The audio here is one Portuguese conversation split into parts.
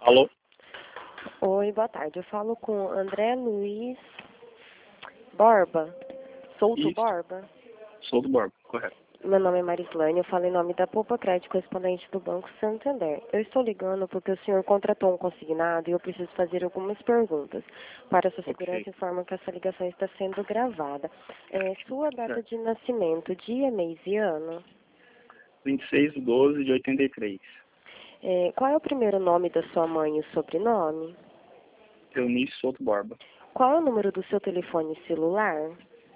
Alô? Oi, boa tarde. Eu falo com André Luiz Borba. Souto Isso, Borba. sou do Borba, correto. Meu nome é Marislane, eu falo em nome da Poupa Crédito, correspondente do Banco Santander. Eu estou ligando porque o senhor contratou um consignado e eu preciso fazer algumas perguntas. Para sua segurança, Ok, informo que essa ligação está sendo gravada. Sua data certo. de nascimento, dia, mês e ano? 26/12/83. Qual é o primeiro nome da sua mãe e o sobrenome? Eunice Souto Borba. Qual é o número do seu telefone celular?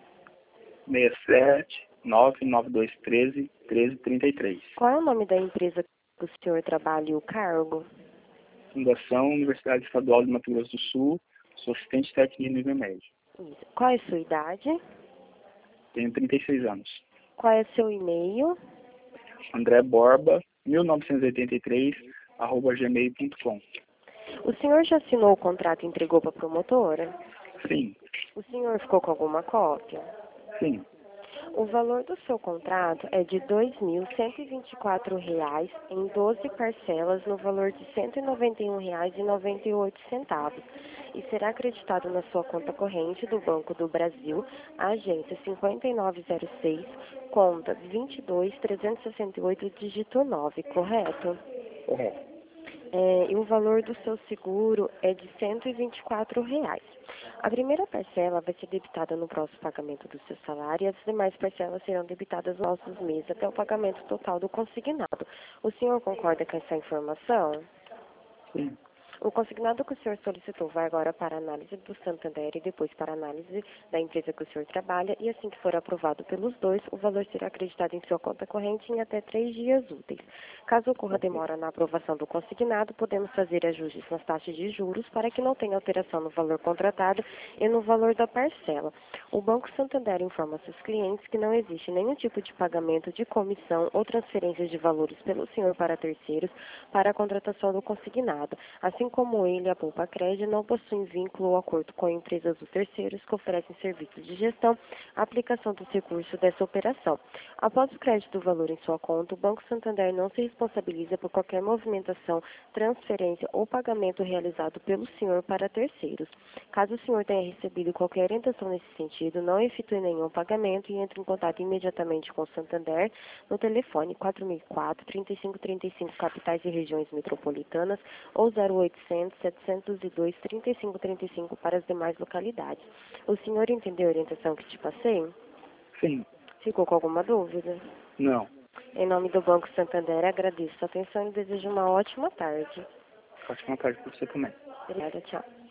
67-99213-1333. Qual é o nome da empresa que o senhor trabalha e o cargo? Fundação Universidade Estadual de Mato Grosso do Sul. Sou assistente técnico de nível médio. Isso. Qual é a sua idade? Tenho 36 anos. Qual é seu e-mail? André Borba, 1983, @gmail.com. O senhor já assinou o contrato e entregou para a promotora? Sim, O senhor ficou com alguma cópia? sim, O valor do seu contrato é de R$ 2.124 em 12 parcelas no valor de R$ 191,98 e será acreditado na sua conta corrente do Banco do Brasil, agência 5906, conta 22.368, dígito 9, correto? correto. E o valor do seu seguro é de R$ 124. A primeira parcela vai ser debitada no próximo pagamento do seu salário e as demais parcelas serão debitadas nos nossos meses até o pagamento total do consignado. O senhor concorda com essa informação? Sim, O consignado que o senhor solicitou vai agora para a análise do Santander e depois para a análise da empresa que o senhor trabalha e assim que for aprovado pelos dois, o valor será acreditado em sua conta corrente em até 3 dias úteis. Caso ocorra ok, demora na aprovação do consignado, podemos fazer ajustes nas taxas de juros para que não tenha alteração no valor contratado e no valor da parcela. O Banco Santander informa seus clientes que não existe nenhum tipo de pagamento de comissão ou transferência de valores pelo senhor para terceiros para a contratação do consignado. Assim como ele, a Poupa Crédito não possuem vínculo ou acordo com empresas ou terceiros que oferecem serviços de gestão, aplicação dos recursos dessa operação. Após o crédito do valor em sua conta, o Banco Santander não se responsabiliza por qualquer movimentação, transferência ou pagamento realizado pelo senhor para terceiros. Caso o senhor tenha recebido qualquer orientação nesse sentido, não efetue nenhum pagamento e entre em contato imediatamente com o Santander no telefone 4004-3535, capitais e regiões metropolitanas, ou 0800-702-3535 para as demais localidades. O senhor entendeu a orientação que te passei? sim, Ficou com alguma dúvida? não. Em nome do Banco Santander, agradeço a atenção e desejo uma ótima tarde. Ótima tarde para você também. Obrigada, tchau.